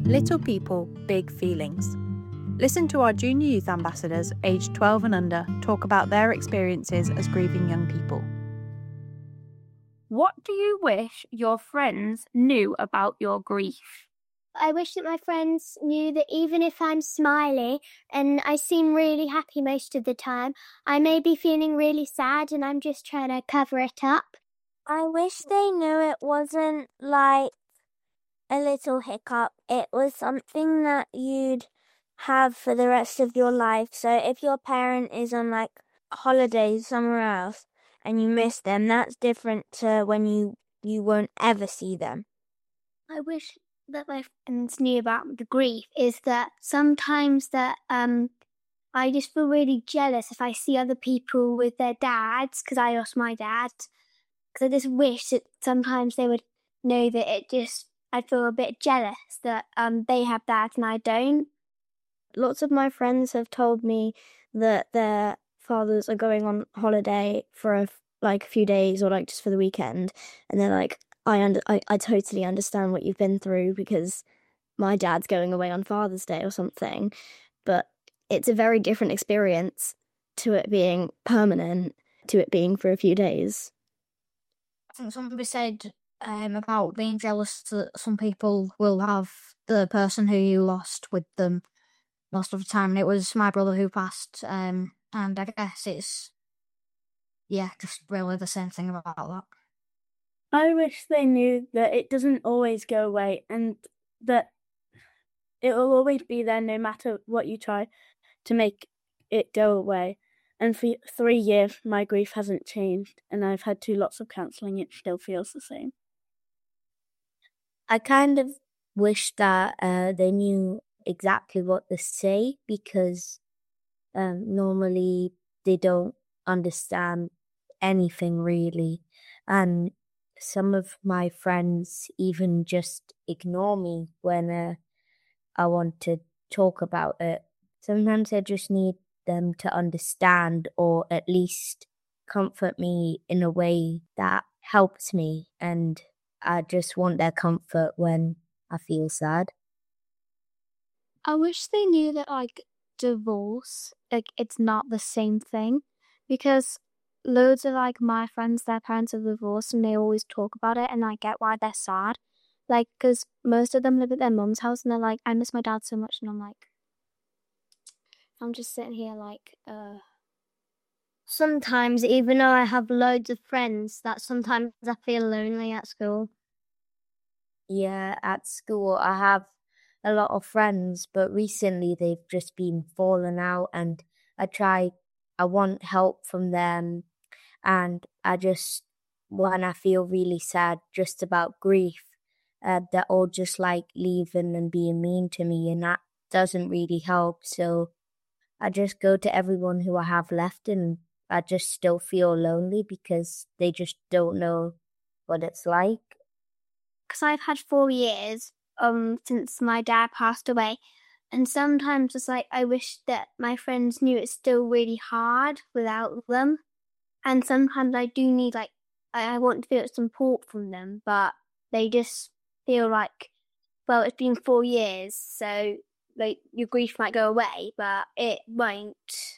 Little people, big feelings. Listen to our junior youth ambassadors aged 12 and under talk about their experiences as grieving young people. What do you wish your friends knew about your grief? I wish that my friends knew that even if I'm smiley and I seem really happy most of the time, I may be feeling really sad and I'm just trying to cover it up. I wish they knew it wasn't like a little hiccup. It was something that you'd have for the rest of your life. So if your parent is on like holidays somewhere else and you miss them, that's different to when you won't ever see them. I wish that my friends knew about the grief is that sometimes that I just feel really jealous if I see other people with their dads, because I lost my dad. Because I just wish that sometimes they would know that I'd feel a bit jealous that they have dads and I don't. Lots of my friends have told me that their fathers are going on holiday for a few days or like just for the weekend, and they're like, I totally understand what you've been through because my dad's going away on Father's Day or something, but it's a very different experience to it being permanent, to it being for a few days. I think somebody said about being jealous that some people will have the person who you lost with them most of the time. And it was my brother who passed, and I guess it's, just really the same thing about that. I wish they knew that it doesn't always go away and that it will always be there no matter what you try to make it go away. And for 3 years, my grief hasn't changed, and I've had lots of counselling. It still feels the same. I kind of wish that they knew exactly what to say because normally they don't understand anything really. And some of my friends even just ignore me when I want to talk about it. Sometimes I just need them to understand or at least comfort me in a way that helps me, and I just want their comfort when I feel sad. I wish they knew that divorce, it's not the same thing, because loads of my friends, their parents are divorced and they always talk about it, and I get why they're sad. Because most of them live at their mum's house and they're like, I miss my dad so much, and I'm just sitting here Sometimes, even though I have loads of friends, that sometimes I feel lonely at school. Yeah, at school I have a lot of friends, but recently they've just been falling out, and I want help from them, and when I feel really sad just about grief, they're all just leaving and being mean to me, and that doesn't really help. So I just go to everyone who I have left, and I just still feel lonely because they just don't know what it's like. Because I've had 4 years since my dad passed away, and sometimes it's I wish that my friends knew it's still really hard without them, and sometimes I do need I want to feel support from them, but they just feel well, it's been 4 years, so your grief might go away, but it won't.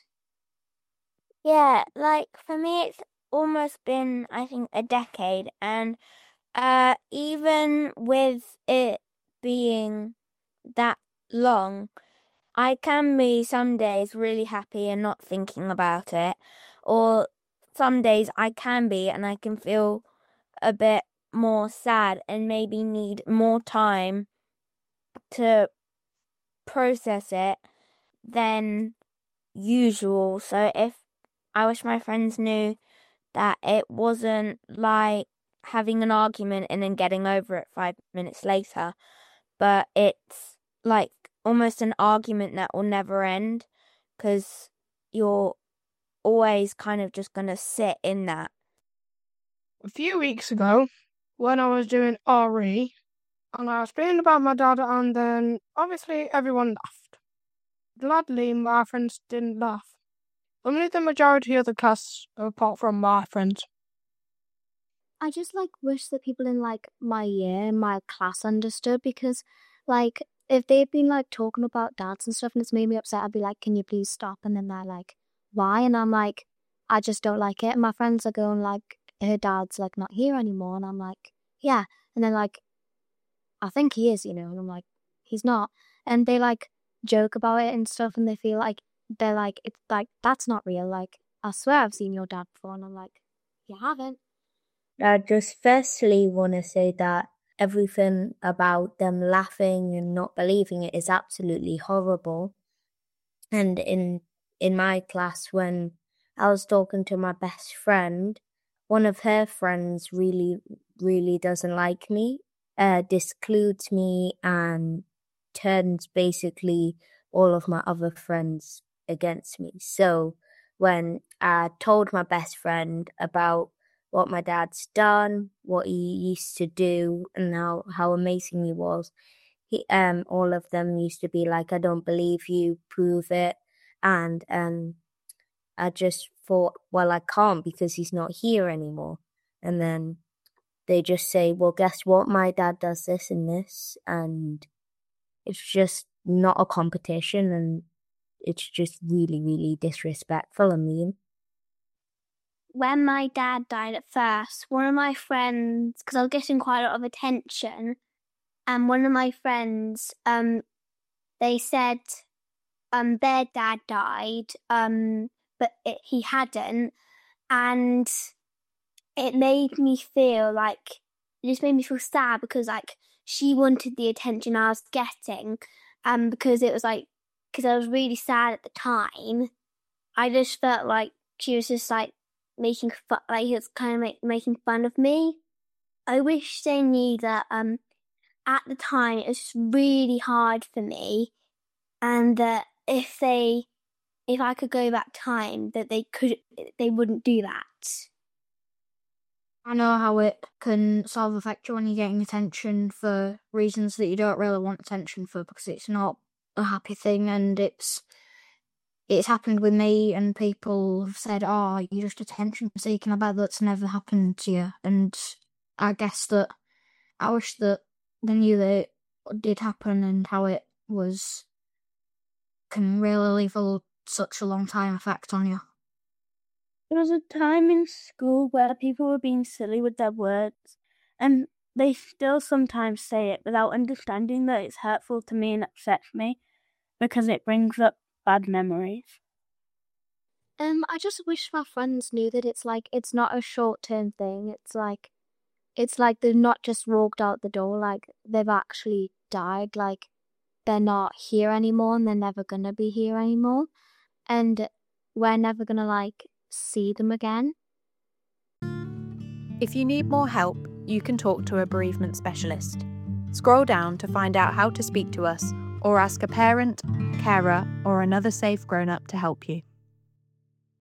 Yeah, for me it's almost been, I think, a decade, and even with it being that long, I can be some days really happy and not thinking about it, or some days I can be and I can feel a bit more sad and maybe need more time to process it than usual. So I wish my friends knew that it wasn't like having an argument and then getting over it 5 minutes later, but it's like almost an argument that will never end because you're always kind of just going to sit in that. A few weeks ago, when I was doing RE, and I was speaking about my dad, and then obviously everyone laughed. Gladly, my friends didn't laugh. Only the majority of the class, apart from my friends. I just wish that people in my year, my class understood, because if they've been like talking about dads and stuff and it's made me upset, I'd be like, can you please stop? And then they're like, why? And I'm like, I just don't like it. And my friends are going like, her dad's like not here anymore. And I'm like, yeah. And then like, I think he is, And I'm like, he's not. And they like joke about it and stuff. And they feel like, they're like, it's like, that's not real. Like, I swear I've seen your dad before. And I'm like, you haven't. I just firstly want to say that everything about them laughing and not believing it is absolutely horrible. And in my class, when I was talking to my best friend, one of her friends really, really doesn't like me, discludes me, and turns basically all of my other friends against me. So when I told my best friend about what my dad's done, what he used to do, and how amazing he was, all of them used to be like, I don't believe you, prove it. And I just thought, well, I can't because he's not here anymore. And then they just say, well, guess what? My dad does this and this. And it's just not a competition. And it's just really, really disrespectful and mean. When my dad died at first, one of my friends, because I was getting quite a lot of attention, and one of my friends, they said their dad died, but he hadn't, and it made me feel like, it just made me feel sad because like she wanted the attention I was getting, because it was like, because I was really sad at the time. I just felt like she was just like making fun, like he was kind of making fun of me. I wish they knew that at the time it was really hard for me, and that if I could go back time, that they wouldn't do that. I know how it can sort of affect you when you're getting attention for reasons that you don't really want attention for, because it's not a happy thing, and it's happened with me, and people have said, oh, you're just attention seeking. I bet that's never happened to you. And I guess that I wish that they knew that it did happen and how it can really leave such a long time effect on you. There was a time in school where people were being silly with their words, and they still sometimes say it without understanding that it's hurtful to me and upsets me because it brings up bad memories. I just wish my friends knew that it's not a short-term thing. It's like they've not just walked out the door, like they've actually died, like they're not here anymore and they're never gonna be here anymore. And we're never gonna like see them again. If you need more help, you can talk to a bereavement specialist. Scroll down to find out how to speak to us, or ask a parent, carer, or another safe grown-up to help you.